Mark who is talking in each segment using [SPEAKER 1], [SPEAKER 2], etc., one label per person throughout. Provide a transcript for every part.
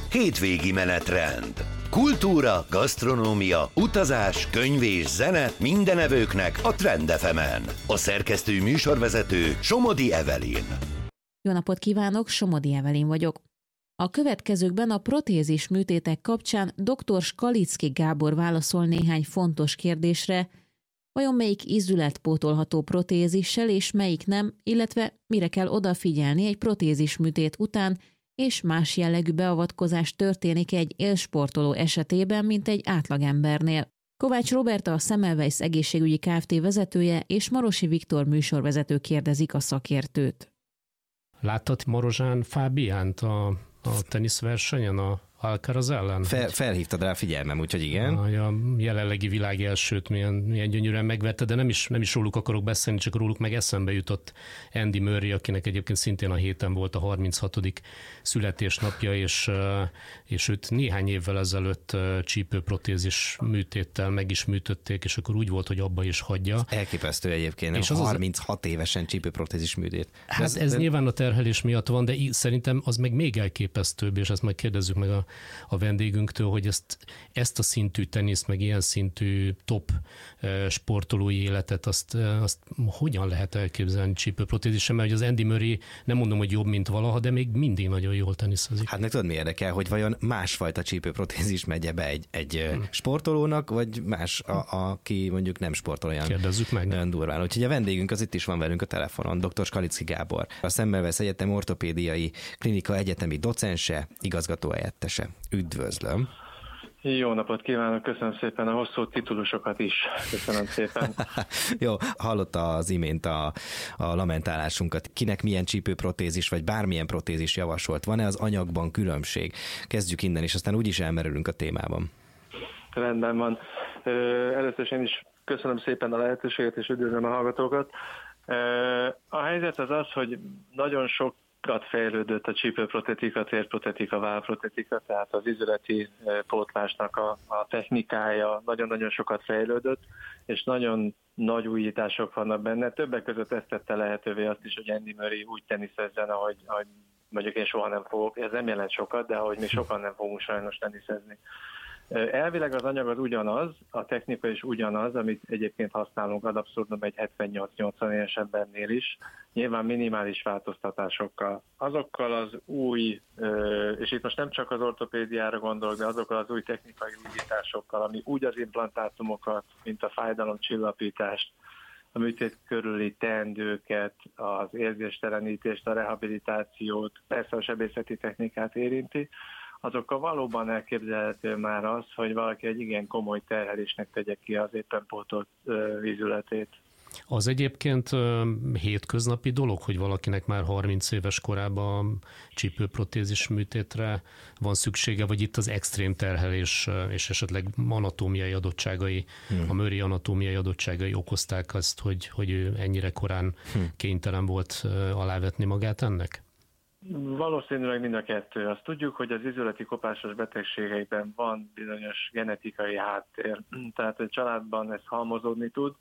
[SPEAKER 1] hétvégi menetrend. Kultúra, gasztronómia, utazás, könyv és zene minden evőknek a Trend FM-en. A szerkesztő műsorvezető Somodi Evelyn.
[SPEAKER 2] Jó napot kívánok, Somodi Evelyn vagyok. A következőkben a protézis műtétek kapcsán dr. Skalicki Gábor válaszol néhány fontos kérdésre, vajon melyik ízület pótolható protézissel és melyik nem, illetve mire kell odafigyelni egy protézis műtét után, és más jellegű beavatkozás történik egy élsportoló esetében, mint egy átlagembernél. Kovács Roberta, a Semmelweis egészségügyi Kft. Vezetője és Marosi Viktor műsorvezető kérdezik a szakértőt.
[SPEAKER 3] Láttad Marozsán Fábiánt a teniszversenyen, a Alcaraz ellen?
[SPEAKER 4] Felhívtad rá figyelmem, úgyhogy igen.
[SPEAKER 3] A jelenlegi világ elsőt milyen gyönyörűen megvette, de nem is róluk akarok beszélni, csak róluk meg eszembe jutott Andy Murray, akinek egyébként szintén a héten volt a 36. születésnapja, és őt néhány évvel ezelőtt csípőprotézis műtéttel meg is műtötték, és akkor úgy volt, hogy abba is hagyja.
[SPEAKER 4] Elképesztő egyébként, és 36 évesen csípőprotézis műtét.
[SPEAKER 3] Hát ez nyilván a terhelés miatt van, de szerintem az meg még elképesztőbb, és ezt majd kérdezzük meg a vendégünktől, hogy ezt a szintű teniszt, meg ilyen szintű top sportolói életet, azt hogyan lehet elképzelni csípőprotézissel, mert az Andy Murray nem mondom, hogy jobb, mint valaha, de még mindig nagyon jól teniszezik.
[SPEAKER 4] Hát meg tudod, mi érdekel, hogy vajon másfajta csípőprotézis megye be egy sportolónak, vagy más, aki mondjuk nem sportol olyan.
[SPEAKER 3] Kérdezzük meg.
[SPEAKER 4] Olyan durván. Úgyhogy a vendégünk az itt is van velünk a telefonon, dr. Skalicki Gábor, a Semmelweis Egyetem ortopédiai klinika egyetemi docense, igazgatóhelyettese. Üdvözlöm!
[SPEAKER 5] Jó napot kívánok, köszönöm szépen a hosszú titulusokat is. Köszönöm szépen.
[SPEAKER 4] Jó, hallotta az imént a lamentálásunkat. Kinek milyen csípőprotézis, vagy bármilyen protézis javasolt? Van-e az anyagban különbség? Kezdjük innen, és aztán úgyis elmerülünk a témában.
[SPEAKER 5] Rendben van. Először is én is köszönöm szépen a lehetőséget, és üdvözlöm a hallgatókat. A helyzet az, hogy nagyon sokat fejlődött a csípőprotetika, térprotetika, válprotetika, tehát az izületi pótlásnak a technikája nagyon-nagyon sokat fejlődött, és nagyon nagy újítások vannak benne. Többek között ezt tette lehetővé azt is, hogy Andy Murray úgy teniszezzen, ahogy mondjuk én soha nem fogok, ez nem jelent sokat, de ahogy mi sokan nem fogunk sajnos teniszezni. Elvileg az anyag az ugyanaz, a technika is ugyanaz, amit egyébként használunk ad abszurdum egy 78-80 éves embernél is, nyilván minimális változtatásokkal. Azokkal az új, és itt most nem csak az ortopédiára gondolok, de azokkal az új technikai újításokkal, ami úgy az implantátumokat, mint a fájdalomcsillapítást, a műtét körüli teendőket, az érzéstelenítést, a rehabilitációt, persze a sebészeti technikát érinti, azokkal valóban elképzelhető már az, hogy valaki egy igen komoly terhelésnek tegye ki az éppen pótolt vízületét.
[SPEAKER 3] Az egyébként hétköznapi dolog, hogy valakinek már 30 éves korában csípőprotézis műtétre van szüksége, vagy itt az extrém terhelés és esetleg anatómiai adottságai, a Murray anatómiai adottságai okozták azt, hogy ő ennyire korán kénytelen volt alávetni magát ennek?
[SPEAKER 5] Valószínűleg mind a kettő. Azt tudjuk, hogy az izületi kopásos betegségeiben van bizonyos genetikai háttér, tehát a családban ez halmozódni tud.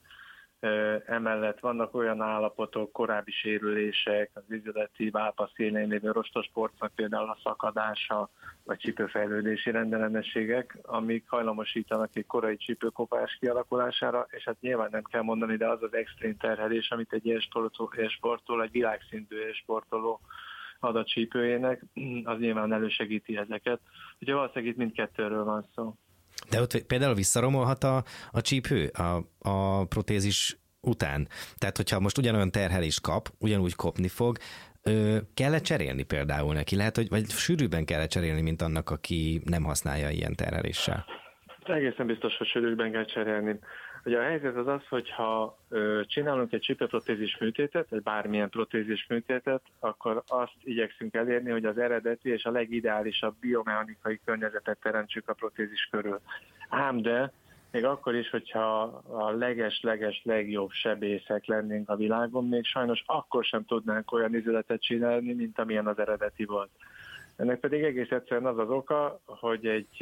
[SPEAKER 5] Emellett vannak olyan állapotok, korábbi sérülések, az izületi válpa szélén lévő rostosportnak például a szakadása, vagy csípőfejlődési rendellenességek, amik hajlamosítanak egy korai csípőkopás kialakulására, és hát nyilván nem kell mondani, de az az extrém terhelés, amit egy élsportoló, egy világszintű élsportoló ad a csípőjének, az nyilván elősegíti ezeket. Úgyhogy valószínűleg itt mindkettőről van szó.
[SPEAKER 4] De ott például visszaromolhat a csípő a protézis után. Tehát, hogyha most ugyanolyan terhelést kap, ugyanúgy kopni fog, kell-e cserélni például neki? Lehet, hogy vagy sűrűbben kell cserélni, mint annak, aki nem használja ilyen terheléssel?
[SPEAKER 5] Egészen biztos, hogy sűrűbben kell cserélni. Ugye a helyzet az, hogyha csinálunk egy csípőprotézis műtétet, vagy bármilyen protézis műtétet, akkor azt igyekszünk elérni, hogy az eredeti és a legideálisabb biomechanikai környezetet teremtsük a protézis körül. Ám de még akkor is, hogyha a leges legjobb sebészek lennénk a világon, még sajnos akkor sem tudnánk olyan izületet csinálni, mint amilyen az eredeti volt. Ennek pedig egész egyszerűen az az oka, hogy egy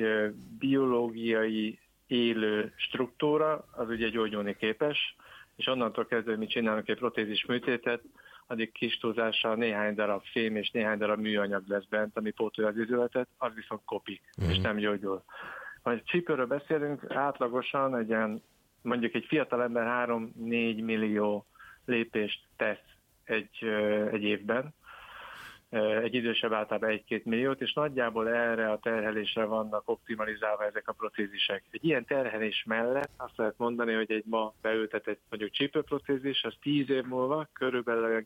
[SPEAKER 5] biológiai élő struktúra, az ugye gyógyulni képes, és onnantól kezdve mi csinálunk egy protézis műtétet, addig kis túlzással néhány darab fém és néhány darab műanyag lesz bent, ami pótolja az izületet, az viszont kopik, és nem gyógyul. Ha egy csípőről beszélünk, átlagosan mondjuk egy fiatal ember 3-4 millió lépést tesz egy évben, egy idősebb általában 1-2 milliót, és nagyjából erre a terhelésre vannak optimalizálva ezek a protézisek. Egy ilyen terhelés mellett azt lehet mondani, hogy egy ma beültetett mondjuk csípőprotézis, az 10 év múlva körülbelül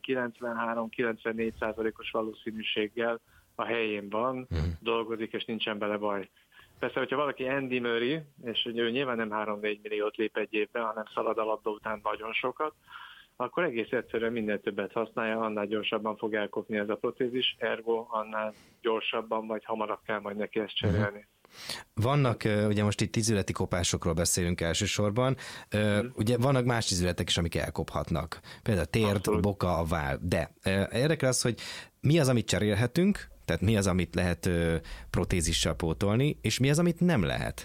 [SPEAKER 5] 93-94%-os valószínűséggel a helyén van, dolgozik, és nincsen bele baj. Persze, hogyha valaki Andy Murray, és ő nyilván nem 3-4 milliót lép egy évben, hanem szalad a labda után nagyon sokat, akkor egész egyszerűen minél többet használja, annál gyorsabban fog elkopni ez a protézis, ergo annál gyorsabban vagy hamarabb kell majd neki ezt cserélni.
[SPEAKER 4] Vannak, ugye most itt izületi kopásokról beszélünk elsősorban, ugye vannak más izületek is, amik elkophatnak. Például a térd, a boka, a váll. De érdekel az, hogy mi az, amit cserélhetünk, tehát mi az, amit lehet protézissel pótolni, és mi az, amit nem lehet?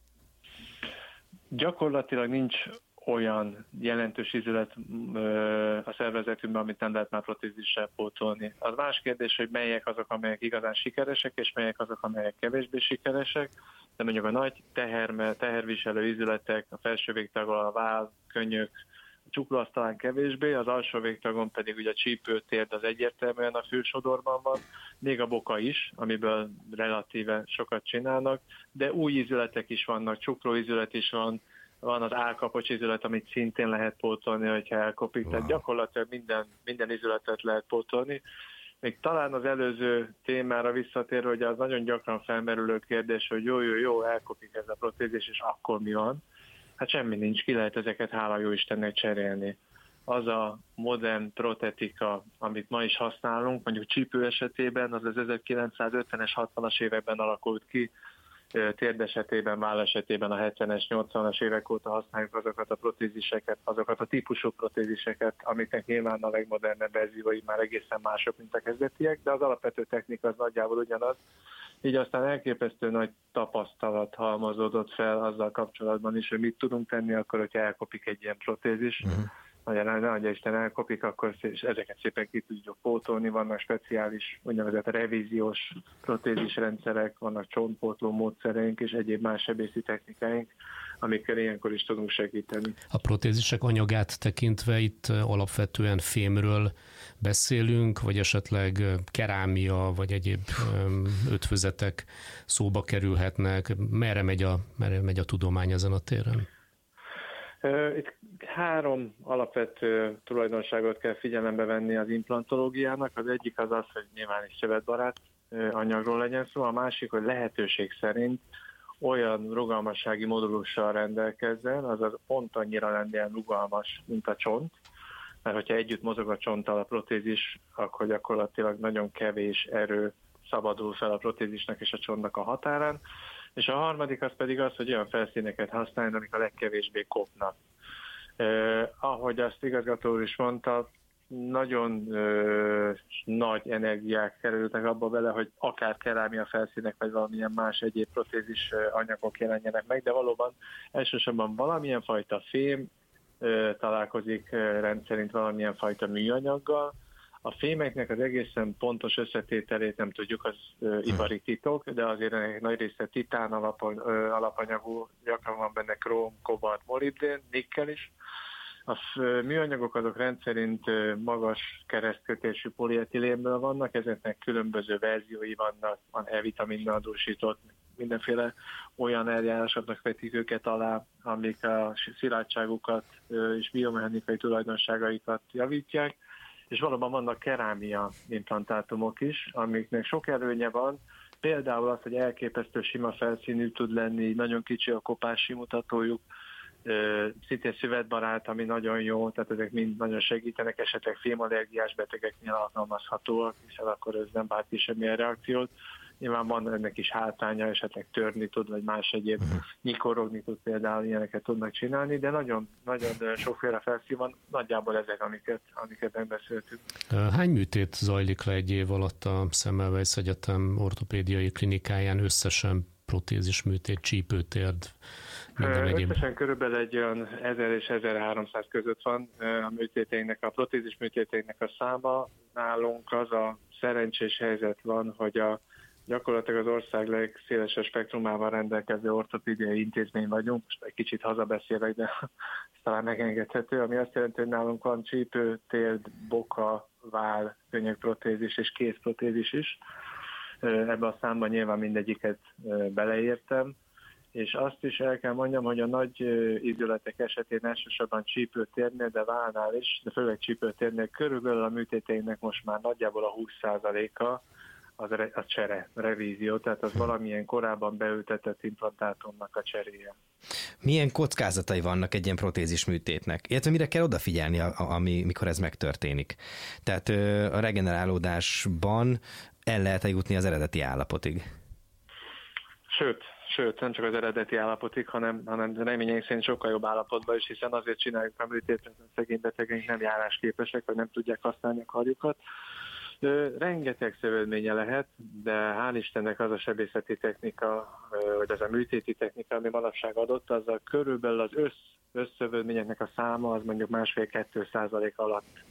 [SPEAKER 5] Gyakorlatilag nincs olyan jelentős izület a szervezetünkben, amit nem lehet már protézissel pótolni. Az más kérdés, hogy melyek azok, amelyek igazán sikeresek, és melyek azok, amelyek kevésbé sikeresek, de mondjuk a nagy teherviselő izületek, a felső végtagon, a váll, könyök, a csukló az talán kevésbé, az alsó végtagon pedig ugye a csípőtérd az egyértelműen a fősodorban van, még a boka is, amiből relatíve sokat csinálnak, de új izületek is vannak, csuklóizület is van az állkapocs izület, amit szintén lehet pótolni, hogyha elkopik. Wow. Tehát gyakorlatilag minden izületet lehet pótolni. Még talán az előző témára visszatér, hogy az nagyon gyakran felmerülő kérdés, hogy jó, elkopik ez a protézis, és akkor mi van? Hát semmi nincs, ki lehet ezeket hála jó Istennek cserélni. Az a modern protetika, amit ma is használunk, mondjuk csípő esetében, az 1950-es, 60-as években alakult ki, térd esetében, váll esetében a 70-es, 80-as évek óta használjuk azokat a protéziseket, azokat a típusú protéziseket, amiknek nyilván a legmodernebb verziói már egészen mások, mint a kezdetiek, de az alapvető technika az nagyjából ugyanaz. Így aztán elképesztő nagy tapasztalat halmozódott fel azzal kapcsolatban is, hogy mit tudunk tenni akkor, hogyha elkopik egy ilyen protézis. Nagy Isten elkopik, akkor ezeket szépen ki tudjuk pótolni, vannak speciális úgynevezett revíziós protézisrendszerek, vannak csontpótló módszereink és egyéb más sebészi technikáink, amikkel ilyenkor is tudunk segíteni.
[SPEAKER 3] A protézisek anyagát tekintve itt alapvetően fémről beszélünk, vagy esetleg kerámia, vagy egyéb ötvözetek szóba kerülhetnek. Merre megy a tudomány ezen a téren?
[SPEAKER 5] Itt 3 alapvető tulajdonságot kell figyelembe venni az implantológiának. Az egyik az, hogy nyilván egy szövetbarát anyagról legyen szó, a másik, hogy lehetőség szerint olyan rugalmassági modulussal rendelkezzen, azaz pont annyira lennél rugalmas, mint a csont, mert hogyha együtt mozog a csonttal a protézis, akkor gyakorlatilag nagyon kevés erő szabadul fel a protézisnek és a csontnak a határán. És a harmadik az pedig az, hogy olyan felszíneket használni, amik a legkevésbé kopnak. Ahogy azt igazgató úr is mondta, nagyon nagy energiák kerültek abba bele, hogy akár kerámia felszínek, vagy valamilyen más egyéb protézis anyagok jelenjenek meg, de valóban elsősorban valamilyen fajta fém találkozik rendszerint valamilyen fajta műanyaggal. A fémeknek az egészen pontos összetételét nem tudjuk, az ipari titok, de azért ennek nagy része titán alapanyagú, gyakran van benne króm, kobalt, molibdén, nikkel is. A műanyagok azok rendszerint magas keresztkötésű polietilénből vannak, ezeknek különböző verziói vannak, van E-vitaminnal adósított, mindenféle olyan eljárásoknak vetik őket alá, amik a szilárdságukat és biomechanikai tulajdonságaikat javítják, és valóban vannak kerámia implantátumok is, amiknek sok előnye van, például az, hogy elképesztő sima felszínű tud lenni, nagyon kicsi a kopási mutatójuk, szintén szövetbarát, ami nagyon jó, tehát ezek mind nagyon segítenek, esetleg fémallergiás betegeknél alkalmazhatóak, hiszen akkor ez nem vált ki semmilyen reakciót. Nyilván van ennek is hátránya, esetleg törni tud, vagy más egyéb nyikorogni tud, például ilyeneket tudnak csinálni, de nagyon, nagyon sokféle felszín van, nagyjából ezek, amiket megbeszéltünk.
[SPEAKER 3] Hány műtét zajlik le egy év alatt a Semmelweis Egyetem ortopédiai klinikáján összesen protézis műtét, csípőtérd, minden egyéb?
[SPEAKER 5] Összesen körülbelül egy olyan 1000 és 1300 között van a műtéteinknek, a protézis műtéteinknek a száma. Nálunk az a szerencsés helyzet van, hogy gyakorlatilag az ország legszélesebb spektrumával rendelkező ortopédiai intézmény vagyunk. Most egy kicsit hazabeszélek, de talán megengedhető, ami azt jelenti, hogy nálunk van csípő, térd, boka, váll, könyökprotézis és kézprotézis is. Ebben a számban nyilván mindegyiket beleértem, és azt is el kell mondjam, hogy a nagy izületek esetén elsősorban csípőtérnél, de válnál is, de főleg csípőtérnél körülbelül a műtéteinknek most már nagyjából a 20%-a az csere, revízió, tehát az valamilyen korábban beültetett implantátumnak a cseréje.
[SPEAKER 4] Milyen kockázatai vannak egy ilyen protézis műtétnek? Illetve mire kell odafigyelni, mikor ez megtörténik? Tehát a regenerálódásban el lehet jutni az eredeti állapotig?
[SPEAKER 5] Sőt, nem csak az eredeti állapotig, hanem reményeink szerint sokkal jobb állapotban is, hiszen azért csináljuk a műtétet, hogy szegény betegeink nem járásképesek, vagy nem tudják használni a karjukat. Rengeteg szövődménye lehet, de hál' Istennek az a sebészeti technika, vagy az a műtéti technika, ami manapság adott, az a körülbelül az összszövődményeknek a száma, az mondjuk 1,5-2% alatt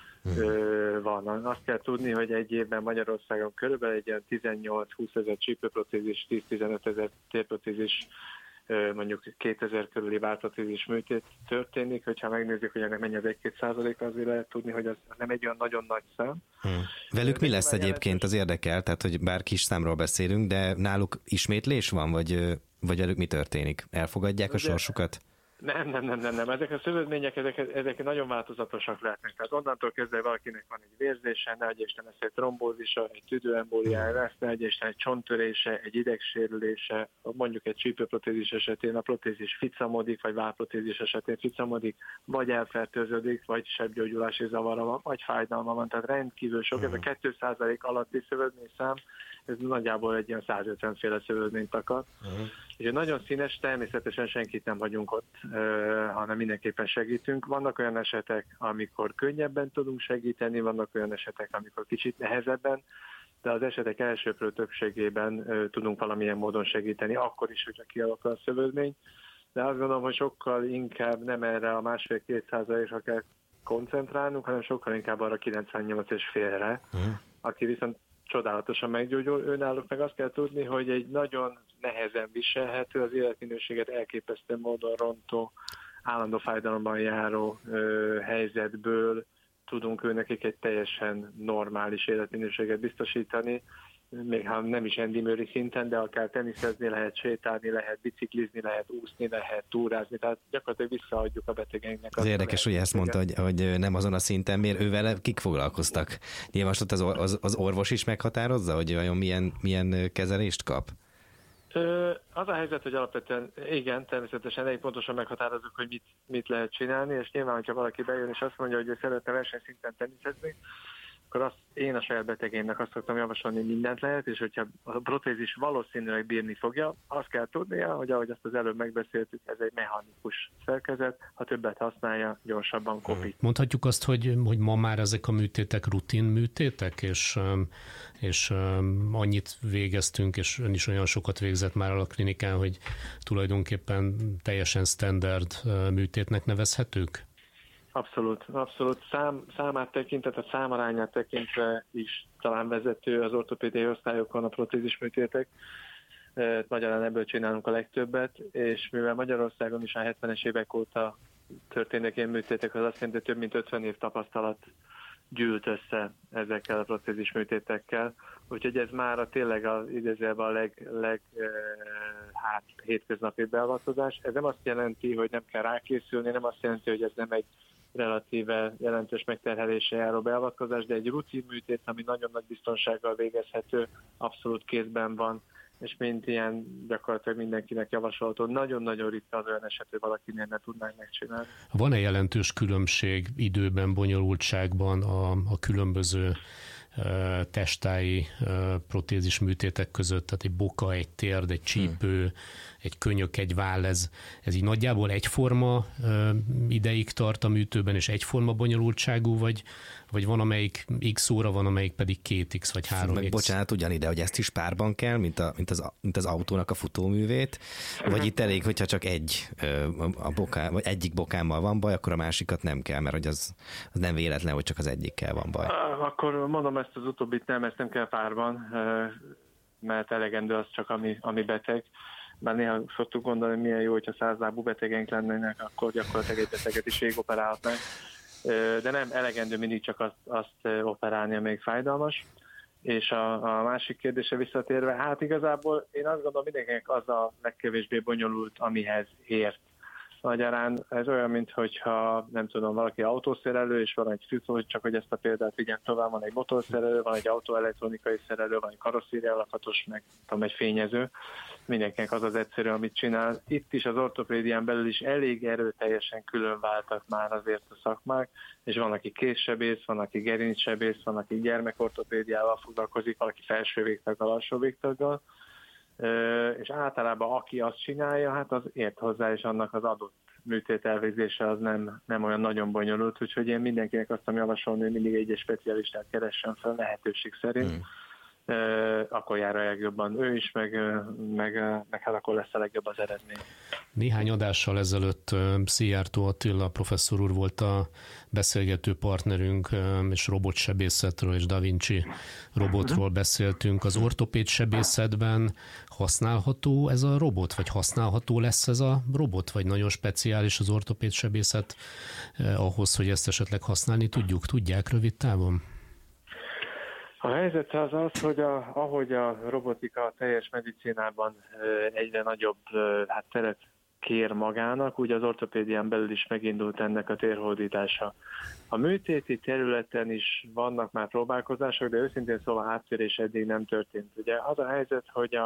[SPEAKER 5] van. Azt kell tudni, hogy egy évben Magyarországon körülbelül egy ilyen 18-20 ezer csípőprotézis, 10-15 ezer térprotézis, mondjuk 2000 körüli válprotézis műtét történik, hogyha megnézzük, hogy ennek mennyi az 1-2%, azért lehet tudni, hogy az nem egy olyan nagyon nagy szám.
[SPEAKER 4] Velük mi lesz egyébként, az érdekel, tehát hogy bár kis számról beszélünk, de náluk ismétlés van, vagy velük mi történik? Elfogadják a sorsukat?
[SPEAKER 5] Nem. Ezek a szövődmények, ezek nagyon változatosak lehetnek. Tehát onnantól kezdve valakinek van egy vérzése, ne adj Isten lesz egy trombózisa, egy tüdőembóliája lesz, ne adj Isten egy csonttörése, egy idegsérülése, mondjuk egy csípőprotézis esetén a protézis ficamodik, vagy válprotézis esetén ficamodik, vagy elfertőződik, vagy sebgyógyulási zavara van, vagy fájdalma van. Tehát rendkívül sok, ez a 2% alatti szövődményszám, ez nagyjából egy ilyen 150 féle szövődményt akar. És nagyon színes, természetesen senkit nem hagyunk ott, hanem mindenképpen segítünk. Vannak olyan esetek, amikor könnyebben tudunk segíteni, vannak olyan esetek, amikor kicsit nehezebben, de az esetek elsőprő többségében tudunk valamilyen módon segíteni, akkor is, hogyha kialakul a szövődmény. De azt gondolom, hogy sokkal inkább nem erre a 1,5-2%-ra kell koncentrálnunk, hanem sokkal inkább arra 98,5-re, aki viszont csodálatosan meggyógyul. Önállók meg azt kell tudni, hogy egy nagyon nehezen viselhető, az életminőséget elképesztő módon rontó, állandó fájdalomban járó helyzetből tudunk őnekik egy teljesen normális életminőséget biztosítani, még ha nem is endimőri szinten, de akár teniszezni lehet, sétálni lehet, biciklizni lehet, úszni lehet, túrázni, tehát gyakorlatilag visszaadjuk a betegeinknek.
[SPEAKER 4] Az érdekes, hogy ezt mondta, hogy nem azon a szinten, miért ővel kik foglalkoztak? Nyilván most az orvos is meghatározza, hogy vajon milyen kezelést kap?
[SPEAKER 5] Az a helyzet, hogy alapvetően igen, természetesen elég pontosan meghatározzuk, hogy mit lehet csinálni, és nyilván, hogyha valaki bejön és azt mondja, hogy ő szeretne versenyszinten teniszezni, akkor én a saját betegémnek azt szoktam javasolni, hogy mindent lehet, és hogyha a protézis valószínűleg bírni fogja, azt kell tudnia, hogy ahogy azt az előbb megbeszéltük, ez egy mechanikus szerkezet, ha többet használja, gyorsabban kopik.
[SPEAKER 3] Mondhatjuk azt, hogy ma már ezek a műtétek rutin műtétek, és annyit végeztünk, és ön is olyan sokat végzett már a klinikán, hogy tulajdonképpen teljesen standard műtétnek nevezhetők?
[SPEAKER 5] Abszolút. Számát tekintve, a számarányát tekintve is talán vezető az ortopédiai osztályokon a protézis műtétek. Magyarán ebből csinálunk a legtöbbet, és mivel Magyarországon is a 70-es évek óta történnek ilyen műtétek, az azt jelenti, hogy több mint 50 év tapasztalat gyűlt össze ezekkel a protézis műtétekkel. Úgyhogy ez már tényleg az idézőjelben a hétköznapi beavatkozás. Ez nem azt jelenti, hogy nem kell rákészülni, nem azt jelenti, hogy ez nem egy relatíve jelentős megterhelése járó beavatkozás, de egy rutin műtét, ami nagyon nagy biztonsággal végezhető, abszolút kézben van, és mint ilyen gyakorlatilag mindenkinek javasolható. Nagyon-nagyon ritka az olyan eset, hogy valakinél ne tudnánk megcsinálni.
[SPEAKER 3] Van-e jelentős különbség időben, bonyolultságban a különböző testáji protézis műtétek között, tehát egy boka, egy térd, egy csípő, egy könyök, egy váll, ez így nagyjából egyforma ideig tart a műtőben, és egyforma bonyolultságú, vagy van, amelyik x óra, van, amelyik pedig 2x, vagy 3x.
[SPEAKER 4] Meg bocsánat, ugyanide, hogy ezt is párban kell, mint az autónak a futóművét, vagy itt elég, hogyha csak vagy egyik bokámmal van baj, akkor a másikat nem kell, mert hogy az nem véletlen, hogy csak az egyikkel van baj.
[SPEAKER 5] Akkor mondom ezt az utóbbit, ezt nem kell párban, mert elegendő az csak, ami beteg. Bár néha szoktuk gondolni, hogy milyen jó, hogyha 100 lábú betegeink lennének, akkor gyakorlatilag egy beteget is végigoperálhatnánk. De nem elegendő mindig csak azt operálni, amelyik fájdalmas. És a másik kérdése visszatérve, hát igazából én azt gondolom, mindenkinek az a legkevésbé bonyolult, amihez ért. Magyarán ez olyan, mintha nem tudom, valaki autószerelő, és van egy fűtő, csak hogy ezt a példát vigyem tovább, van egy motorszerelő, van egy autóelektronikai szerelő, van egy karosszéria lakatos, meg egy fényező. Mindenkinek az egyszerű, amit csinál. Itt is az ortopédián belül is elég erőteljesen külön váltak már azért a szakmák, és van, aki kézsebész, van, aki gerincsebész, van, aki gyermekortopédiával foglalkozik, valaki felső végtaggal, alsó végtaggal, és általában aki azt csinálja, hát az ért hozzá, és annak az adott műtét elvégzése az nem olyan nagyon bonyolult, úgyhogy én mindenkinek azt tudom javasolni, hogy mindig egy specialistát keressen fel lehetőség szerint, akkor jár a legjobban ő is, meg hát akkor lesz a legjobb az eredmény.
[SPEAKER 3] Néhány adással ezelőtt Szijjártó Attila professzor úr volt a beszélgető partnerünk, és robotsebészetről és Da Vinci robotról beszéltünk. Az ortopéd sebészetben használható ez a robot, vagy használható lesz ez a robot, vagy nagyon speciális az ortopéd sebészet ahhoz, hogy ezt esetleg használni tudják rövid távon?
[SPEAKER 5] A helyzet az, hogy ahogy a robotika a teljes medicinában egyre nagyobb teret kér magának, úgy az ortopédián belül is megindult ennek a térhódítása. A műtéti területen is vannak már próbálkozások, de őszintén szóval áttörés eddig nem történt. Ugye az a helyzet, hogy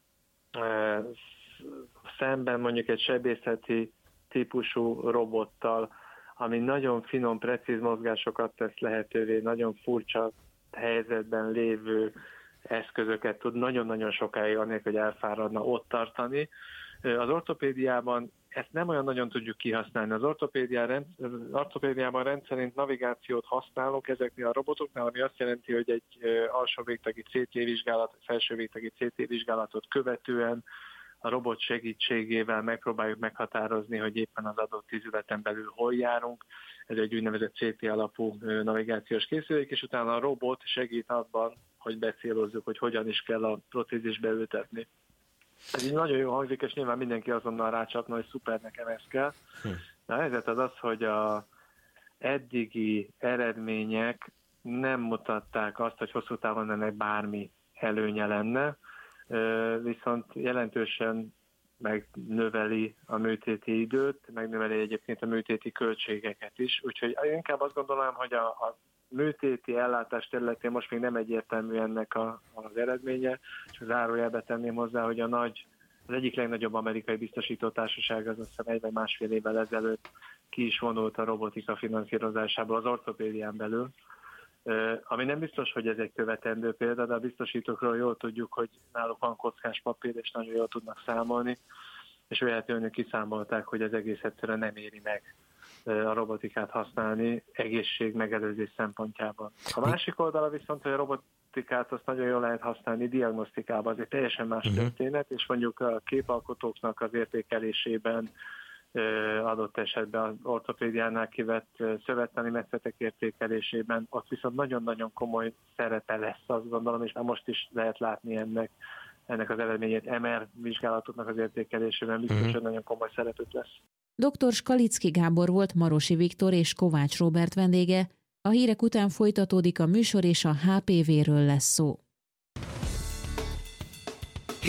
[SPEAKER 5] szemben mondjuk egy sebészeti típusú robottal, ami nagyon finom, precíz mozgásokat tesz lehetővé, nagyon furcsa helyzetben lévő eszközöket tud nagyon-nagyon sokáig annélkül, hogy elfáradna ott tartani. Az ortopédiában ezt nem olyan nagyon tudjuk kihasználni. Az ortopédiában rendszerint navigációt használunk ezeknél a robotoknál, ami azt jelenti, hogy egy alsó végtagi CT vizsgálat, felső végtagi CT vizsgálatot követően a robot segítségével megpróbáljuk meghatározni, hogy éppen az adott ízületen belül hol járunk. Ez egy úgynevezett CT alapú navigációs készülék, és utána a robot segít abban, hogy becélozzuk, hogy hogyan is kell a protézisbe ültetni. Ez így nagyon jó hangzik, és nyilván mindenki azonnal rácsapna, hogy szuper, nekem ez kell. De a helyzet az, hogy az eddigi eredmények nem mutatták azt, hogy hosszú távon ennek bármi előnye lenne, viszont jelentősen megnöveli a műtéti időt, megnöveli egyébként a műtéti költségeket is. Úgyhogy inkább azt gondolom, hogy a műtéti ellátás területén most még nem egyértelmű ennek az eredménye, és zárójelbe tenném hozzá, hogy az egyik legnagyobb amerikai biztosítótársaság az azt hiszem 1 vagy másfél évvel ezelőtt ki is vonult a robotika finanszírozásából az ortopédián belül, ami nem biztos, hogy ez egy követendő példa, de a biztosítókról jól tudjuk, hogy náluk van kockás papír, és nagyon jól tudnak számolni, és véletlenül kiszámolták, hogy az egész egyszerűen nem éri meg a robotikát használni egészség megelőzés szempontjából. A másik oldala viszont, hogy a robotikát azt nagyon jól lehet használni diagnosztikában, az egy teljesen más történet, és mondjuk a képalkotóknak az értékelésében, adott esetben az ortopédiánál kivett szövettani metszetek értékelésében, ott viszont nagyon-nagyon komoly szerepe lesz, azt gondolom, és már most is lehet látni ennek az eredményét, MR vizsgálatoknak az értékelésében biztos, hogy nagyon komoly szerepük lesz.
[SPEAKER 2] Dr. Skalicki Gábor volt Marosi Viktor és Kovács Róbert vendége. A hírek után folytatódik a műsor, és a HPV-ről lesz szó.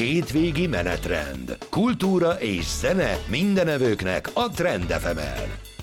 [SPEAKER 1] Hétvégi menetrend. Kultúra és zene mindenevőknek a Trend FM-en.